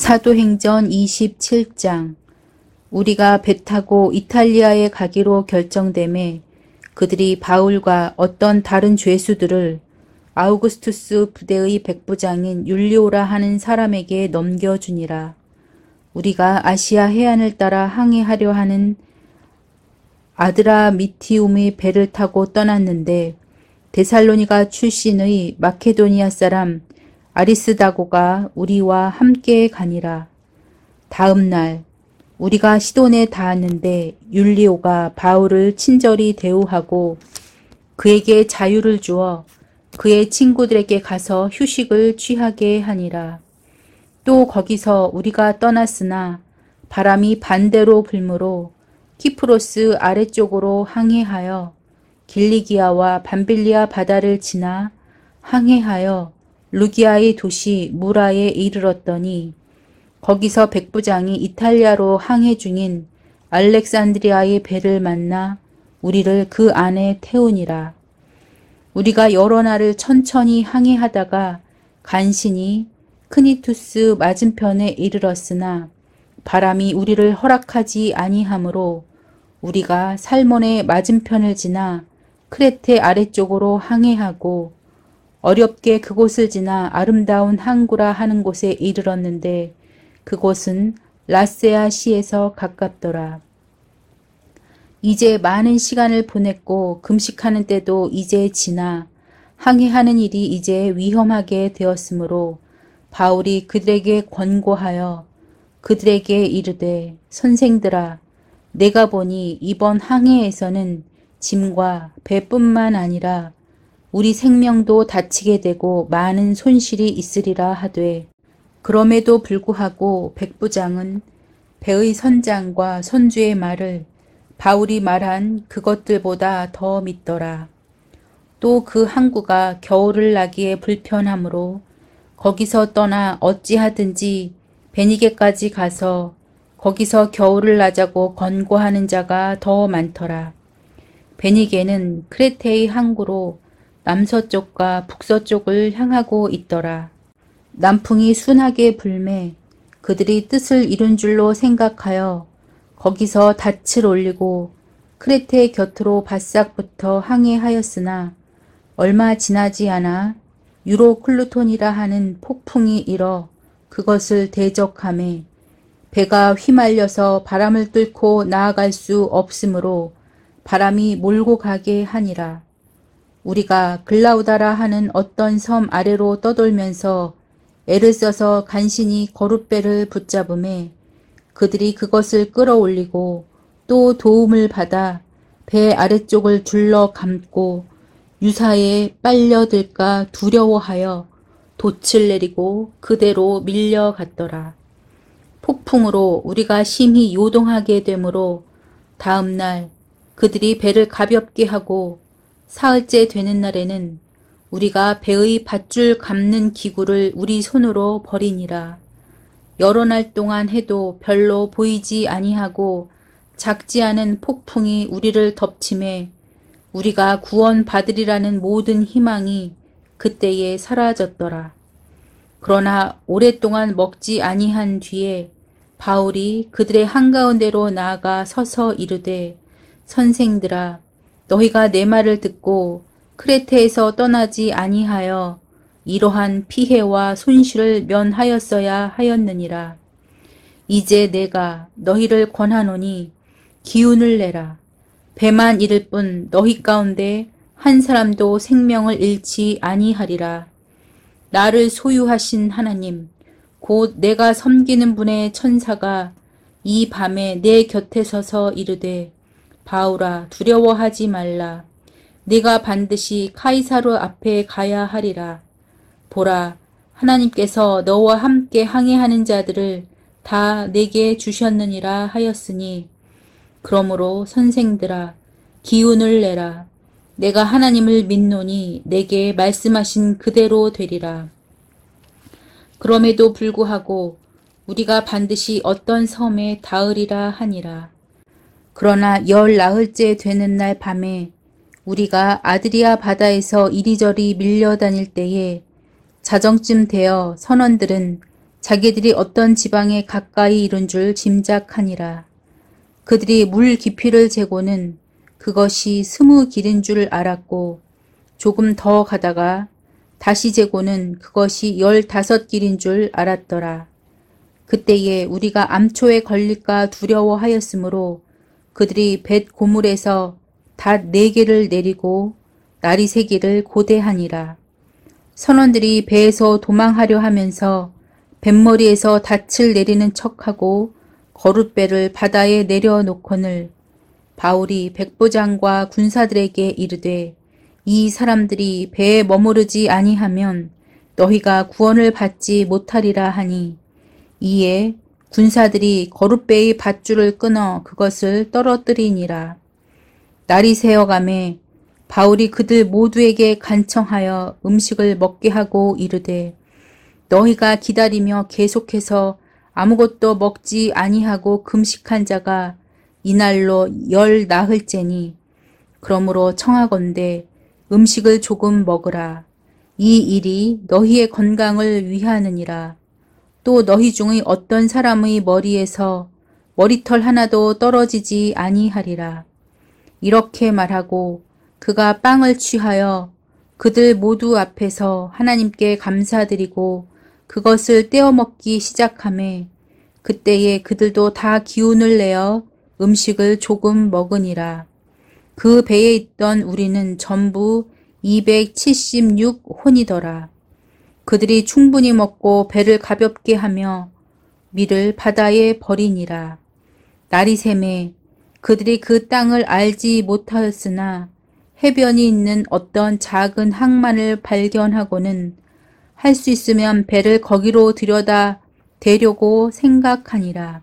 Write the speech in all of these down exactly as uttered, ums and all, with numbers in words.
사도행전 이십칠 장. 우리가 배 타고 이탈리아에 가기로 결정되매 그들이 바울과 어떤 다른 죄수들을 아우구스투스 부대의 백부장인 율리오라 하는 사람에게 넘겨주니라. 우리가 아시아 해안을 따라 항해하려 하는 아드라미티움의 배를 타고 떠났는데 데살로니가 출신의 마케도니아 사람 아리스다고가 우리와 함께 가니라. 다음 날 우리가 시돈에 닿았는데 율리오가 바울을 친절히 대우하고 그에게 자유를 주어 그의 친구들에게 가서 휴식을 취하게 하니라. 또 거기서 우리가 떠났으나 바람이 반대로 불므로 키프로스 아래쪽으로 항해하여 길리기아와 밤빌리아 바다를 지나 항해하여 루기아의 도시 무라에 이르렀더니 거기서 백부장이 이탈리아로 항해 중인 알렉산드리아의 배를 만나 우리를 그 안에 태우니라. 우리가 여러 날을 천천히 항해하다가 간신히 크니투스 맞은편에 이르렀으나 바람이 우리를 허락하지 아니하므로 우리가 살몬의 맞은편을 지나 크레테 아래쪽으로 항해하고 어렵게 그곳을 지나 아름다운 항구라 하는 곳에 이르렀는데 그곳은 라세아 시에서 가깝더라. 이제 많은 시간을 보냈고 금식하는 때도 이제 지나 항해하는 일이 이제 위험하게 되었으므로 바울이 그들에게 권고하여 그들에게 이르되 선생들아 내가 보니 이번 항해에서는 짐과 배뿐만 아니라 우리 생명도 다치게 되고 많은 손실이 있으리라 하되 그럼에도 불구하고 백부장은 배의 선장과 선주의 말을 바울이 말한 그것들보다 더 믿더라. 또 그 항구가 겨울을 나기에 불편하므로 거기서 떠나 어찌하든지 베니게까지 가서 거기서 겨울을 나자고 권고하는 자가 더 많더라. 베니게는 크레테의 항구로 남서쪽과 북서쪽을 향하고 있더라. 남풍이 순하게 불매 그들이 뜻을 이룬 줄로 생각하여 거기서 닻을 올리고 크레테 곁으로 바싹부터 항해하였으나 얼마 지나지 않아 유로클루톤이라 하는 폭풍이 일어 그것을 대적하매 배가 휘말려서 바람을 뚫고 나아갈 수 없으므로 바람이 몰고 가게 하니라. 우리가 글라우다라 하는 어떤 섬 아래로 떠돌면서 애를 써서 간신히 거룻배를 붙잡음에 그들이 그것을 끌어올리고 또 도움을 받아 배 아래쪽을 둘러 감고 유사에 빨려들까 두려워하여 돛을 내리고 그대로 밀려갔더라. 폭풍으로 우리가 심히 요동하게 되므로 다음 날 그들이 배를 가볍게 하고 사흘째 되는 날에는 우리가 배의 밧줄 감는 기구를 우리 손으로 버리니라. 여러 날 동안 해도 별로 보이지 아니하고 작지 않은 폭풍이 우리를 덮침에 우리가 구원받으리라는 모든 희망이 그때에 사라졌더라. 그러나 오랫동안 먹지 아니한 뒤에 바울이 그들의 한가운데로 나아가 서서 이르되 선생들아 너희가 내 말을 듣고 크레테에서 떠나지 아니하여 이러한 피해와 손실을 면하였어야 하였느니라. 이제 내가 너희를 권하노니 기운을 내라. 배만 잃을 뿐 너희 가운데 한 사람도 생명을 잃지 아니하리라. 나를 소유하신 하나님 곧 내가 섬기는 분의 천사가 이 밤에 내 곁에 서서 이르되 바울아 두려워하지 말라. 네가 반드시 카이사르 앞에 가야 하리라. 보라 하나님께서 너와 함께 항해하는 자들을 다 내게 주셨느니라 하였으니 그러므로 선생들아 기운을 내라. 내가 하나님을 믿노니 내게 말씀하신 그대로 되리라. 그럼에도 불구하고 우리가 반드시 어떤 섬에 닿으리라 하니라. 그러나 열 나흘째 되는 날 밤에 우리가 아드리아 바다에서 이리저리 밀려다닐 때에 자정쯤 되어 선원들은 자기들이 어떤 지방에 가까이 이른 줄 짐작하니라. 그들이 물 깊이를 재고는 그것이 스무 길인 줄 알았고 조금 더 가다가 다시 재고는 그것이 열다섯 길인 줄 알았더라. 그때에 우리가 암초에 걸릴까 두려워하였으므로 그들이 뱃 고물에서 닷 네 개를 내리고 나리 세 개를 고대하니라. 선원들이 배에서 도망하려 하면서 뱃머리에서 닻을 내리는 척하고 거룻배를 바다에 내려놓거늘 바울이 백부장과 군사들에게 이르되 이 사람들이 배에 머무르지 아니하면 너희가 구원을 받지 못하리라 하니 이에 군사들이 거룻배의 밧줄을 끊어 그것을 떨어뜨리니라. 날이 새어가매 바울이 그들 모두에게 간청하여 음식을 먹게 하고 이르되 너희가 기다리며 계속해서 아무것도 먹지 아니하고 금식한 자가 이날로 열 나흘째니 그러므로 청하건대 음식을 조금 먹으라. 이 일이 너희의 건강을 위하느니라. 또 너희 중의 어떤 사람의 머리에서 머리털 하나도 떨어지지 아니하리라. 이렇게 말하고 그가 빵을 취하여 그들 모두 앞에서 하나님께 감사드리고 그것을 떼어 먹기 시작하매 그때에 그들도 다 기운을 내어 음식을 조금 먹으니라. 그 배에 있던 우리는 전부 이백칠십육 혼이더라. 그들이 충분히 먹고 배를 가볍게 하며 밀을 바다에 버리니라. 날이 새매 그들이 그 땅을 알지 못하였으나 해변이 있는 어떤 작은 항만을 발견하고는 할 수 있으면 배를 거기로 들여다 대려고 생각하니라.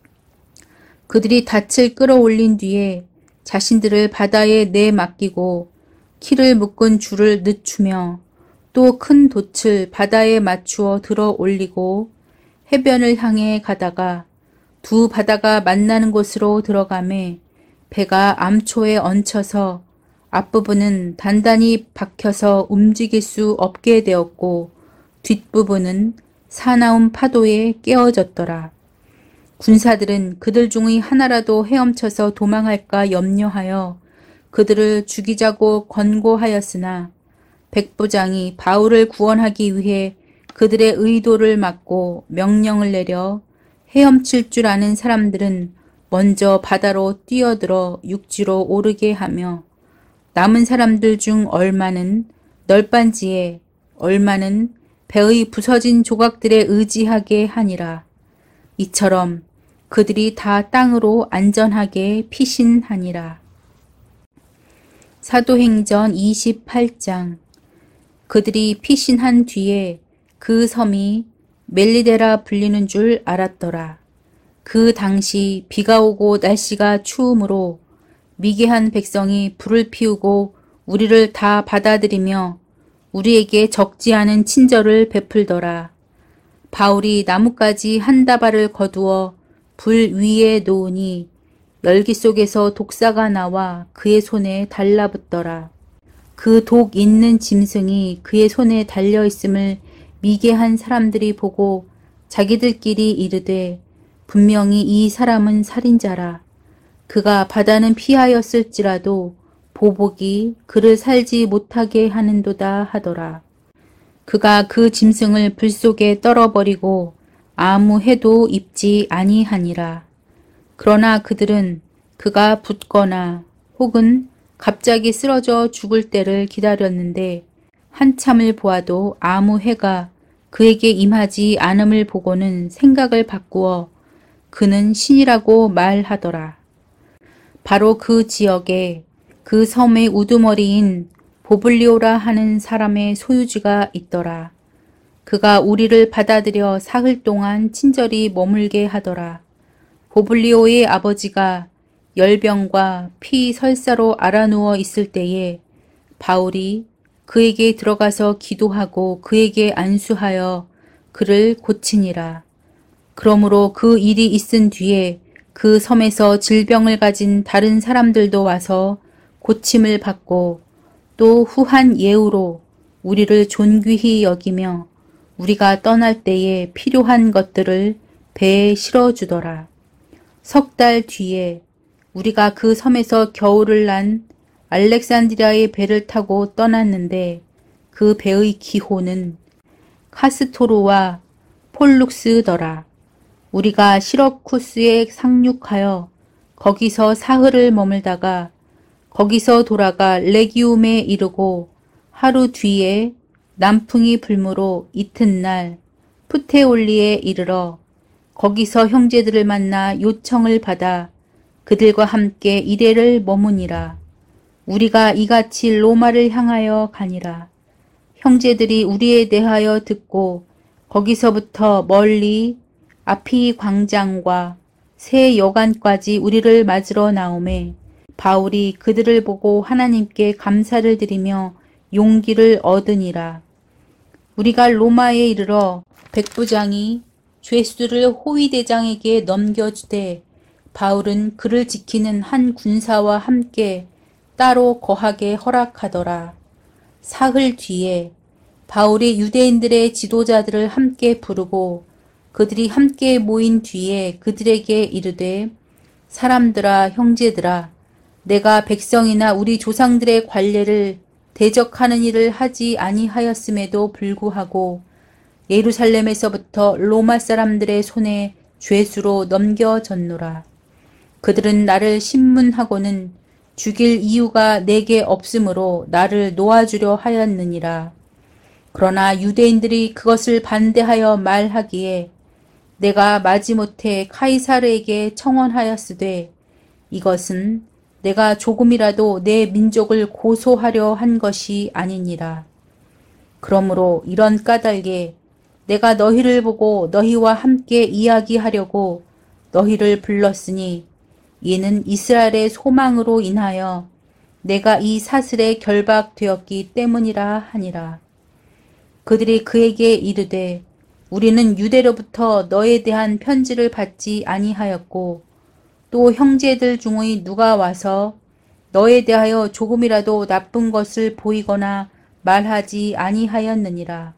그들이 닻을 끌어올린 뒤에 자신들을 바다에 내맡기고 키를 묶은 줄을 늦추며 또 큰 돛을 바다에 맞추어 들어 올리고 해변을 향해 가다가 두 바다가 만나는 곳으로 들어가매 배가 암초에 얹혀서 앞부분은 단단히 박혀서 움직일 수 없게 되었고 뒷부분은 사나운 파도에 깨어졌더라. 군사들은 그들 중의 하나라도 헤엄쳐서 도망할까 염려하여 그들을 죽이자고 권고하였으나 백부장이 바울을 구원하기 위해 그들의 의도를 막고 명령을 내려 헤엄칠 줄 아는 사람들은 먼저 바다로 뛰어들어 육지로 오르게 하며 남은 사람들 중 얼마는 널빤지에 얼마는 배의 부서진 조각들에 의지하게 하니라. 이처럼 그들이 다 땅으로 안전하게 피신하니라. 사도행전 이십팔 장. 그들이 피신한 뒤에 그 섬이 멜리데라 불리는 줄 알았더라. 그 당시 비가 오고 날씨가 추우므로 미개한 백성이 불을 피우고 우리를 다 받아들이며 우리에게 적지 않은 친절을 베풀더라. 바울이 나뭇가지 한 다발을 거두어 불 위에 놓으니 열기 속에서 독사가 나와 그의 손에 달라붙더라. 그 독 있는 짐승이 그의 손에 달려있음을 미개한 사람들이 보고 자기들끼리 이르되 분명히 이 사람은 살인자라. 그가 바다는 피하였을지라도 보복이 그를 살지 못하게 하는도다 하더라. 그가 그 짐승을 불 속에 떨어버리고 아무 해도 입지 아니하니라. 그러나 그들은 그가 붙거나 혹은 갑자기 쓰러져 죽을 때를 기다렸는데 한참을 보아도 아무 해가 그에게 임하지 않음을 보고는 생각을 바꾸어 그는 신이라고 말하더라. 바로 그 지역에 그 섬의 우두머리인 보블리오라 하는 사람의 소유지가 있더라. 그가 우리를 받아들여 사흘 동안 친절히 머물게 하더라. 보블리오의 아버지가 열병과 피 설사로 알아누워 있을 때에 바울이 그에게 들어가서 기도하고 그에게 안수하여 그를 고치니라. 그러므로 그 일이 있은 뒤에 그 섬에서 질병을 가진 다른 사람들도 와서 고침을 받고 또 후한 예우로 우리를 존귀히 여기며 우리가 떠날 때에 필요한 것들을 배에 실어주더라. 석 달 뒤에 우리가 그 섬에서 겨울을 난 알렉산드리아의 배를 타고 떠났는데 그 배의 기호는 카스토르와 폴룩스더라. 우리가 시러쿠스에 상륙하여 거기서 사흘을 머물다가 거기서 돌아가 레기움에 이르고 하루 뒤에 남풍이 불므로 이튿날 푸테올리에 이르러 거기서 형제들을 만나 요청을 받아 그들과 함께 이레를 머무니라. 우리가 이같이 로마를 향하여 가니라. 형제들이 우리에 대하여 듣고 거기서부터 멀리 아피 광장과 새 여관까지 우리를 맞으러 나오매 바울이 그들을 보고 하나님께 감사를 드리며 용기를 얻으니라. 우리가 로마에 이르러 백부장이 죄수들을 호위대장에게 넘겨주되 바울은 그를 지키는 한 군사와 함께 따로 거하게 허락하더라. 사흘 뒤에 바울이 유대인들의 지도자들을 함께 부르고 그들이 함께 모인 뒤에 그들에게 이르되 사람들아 형제들아 내가 백성이나 우리 조상들의 관례를 대적하는 일을 하지 아니하였음에도 불구하고 예루살렘에서부터 로마 사람들의 손에 죄수로 넘겨졌노라. 그들은 나를 신문하고는 죽일 이유가 내게 없으므로 나를 놓아주려 하였느니라. 그러나 유대인들이 그것을 반대하여 말하기에 내가 마지못해 카이사르에게 청원하였으되 이것은 내가 조금이라도 내 민족을 고소하려 한 것이 아니니라. 그러므로 이런 까닭에 내가 너희를 보고 너희와 함께 이야기하려고 너희를 불렀으니 이는 이스라엘의 소망으로 인하여 내가 이 사슬에 결박되었기 때문이라 하니라. 그들이 그에게 이르되 우리는 유대로부터 너에 대한 편지를 받지 아니하였고 또 형제들 중의 누가 와서 너에 대하여 조금이라도 나쁜 것을 보이거나 말하지 아니하였느니라.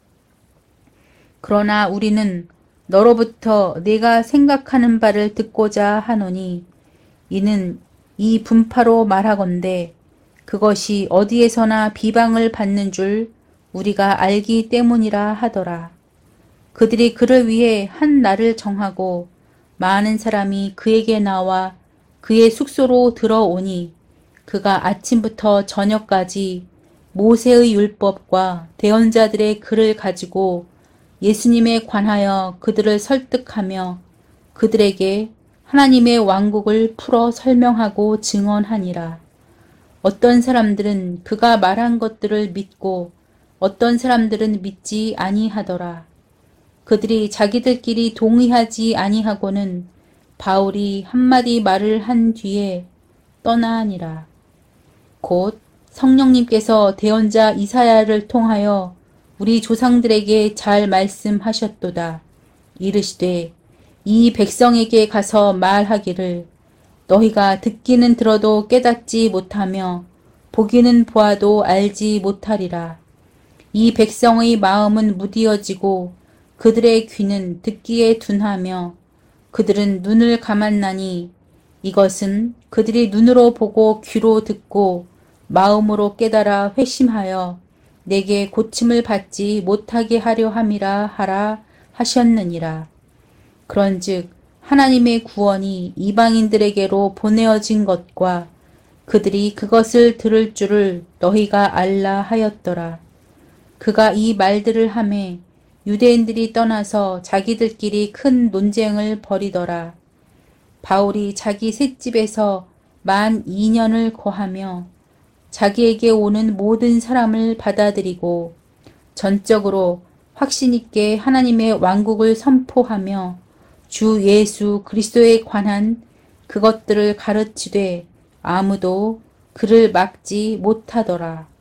그러나 우리는 너로부터 내가 생각하는 바를 듣고자 하노니 이는 이 분파로 말하건대 그것이 어디에서나 비방을 받는 줄 우리가 알기 때문이라 하더라. 그들이 그를 위해 한 날을 정하고 많은 사람이 그에게 나와 그의 숙소로 들어오니 그가 아침부터 저녁까지 모세의 율법과 대언자들의 글을 가지고 예수님에 관하여 그들을 설득하며 그들에게 하나님의 왕국을 풀어 설명하고 증언하니라. 어떤 사람들은 그가 말한 것들을 믿고 어떤 사람들은 믿지 아니하더라. 그들이 자기들끼리 동의하지 아니하고는 바울이 한마디 말을 한 뒤에 떠나니라. 곧 성령님께서 대언자 이사야를 통하여 우리 조상들에게 잘 말씀하셨도다. 이르시되 이 백성에게 가서 말하기를 너희가 듣기는 들어도 깨닫지 못하며 보기는 보아도 알지 못하리라. 이 백성의 마음은 무디어지고 그들의 귀는 듣기에 둔하며 그들은 눈을 감았나니 이것은 그들이 눈으로 보고 귀로 듣고 마음으로 깨달아 회심하여 내게 고침을 받지 못하게 하려 함이라 하라 하셨느니라. 그런즉 하나님의 구원이 이방인들에게로 보내어진 것과 그들이 그것을 들을 줄을 너희가 알라 하였더라. 그가 이 말들을 하매 유대인들이 떠나서 자기들끼리 큰 논쟁을 벌이더라. 바울이 자기 셋집에서 만 이 년을 거하며 자기에게 오는 모든 사람을 받아들이고 전적으로 확신 있게 하나님의 왕국을 선포하며 주 예수 그리스도에 관한 그것들을 가르치되 아무도 그를 막지 못하더라.